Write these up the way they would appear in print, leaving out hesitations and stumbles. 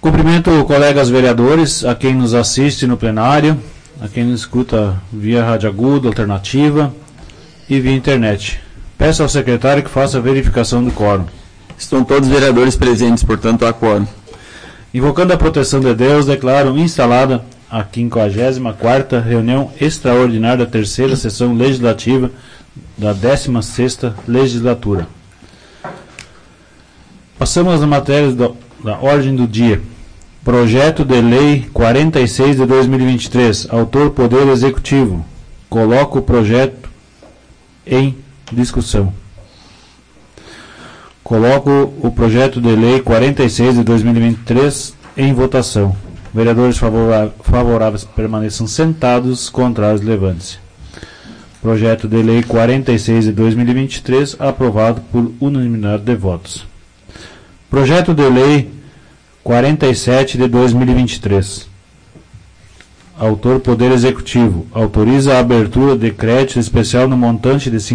Cumprimento colegas vereadores, a quem nos assiste no plenário, a quem nos escuta via Rádio Aguda, Alternativa e via internet. Peço ao secretário que faça a verificação do quórum. Estão todos os vereadores presentes, portanto há quórum. Invocando a proteção de Deus, declaro instalada a 54ª reunião extraordinária da terceira sessão legislativa da 16ª legislatura. Passamos às matérias da ordem do dia. Projeto de Lei 46 de 2023, autor Poder Executivo. Coloco o projeto em discussão. Coloco o projeto de Lei 46 de 2023 em votação. Vereadores favoráveis permaneçam sentados, contrários levante-se. Projeto de Lei 46 de 2023 aprovado por unanimidade de votos. Projeto de Lei 47 de 2023. Autor Poder Executivo. Autoriza a abertura de crédito especial no montante de R$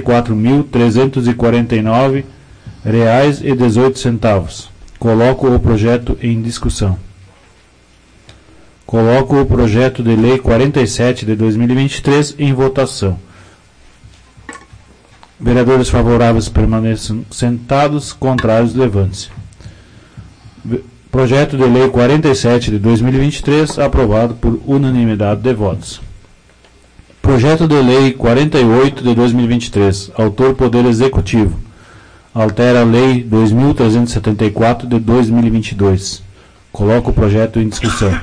54.349,18. Coloco o projeto em discussão. Coloco o projeto de Lei 47 de 2023 em votação. Vereadores favoráveis permaneçam sentados, contrários levante-se. Projeto de Lei 47 de 2023 aprovado por unanimidade de votos. Projeto de Lei 48 de 2023. Autor Poder Executivo. Altera a Lei 2.374 de 2022. Coloco o projeto em discussão.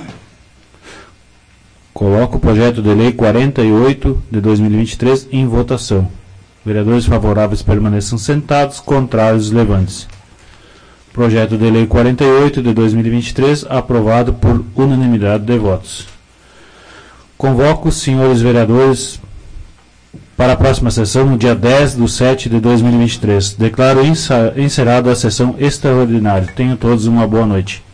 Coloco o projeto de Lei 48 de 2023 em votação. Vereadores favoráveis permaneçam sentados, contrários levante-se. Projeto de Lei 48 de 2023 aprovado por unanimidade de votos. Convoco os senhores vereadores para a próxima sessão no dia 10/7/2023. Declaro encerrada a sessão extraordinária. Tenham todos uma boa noite.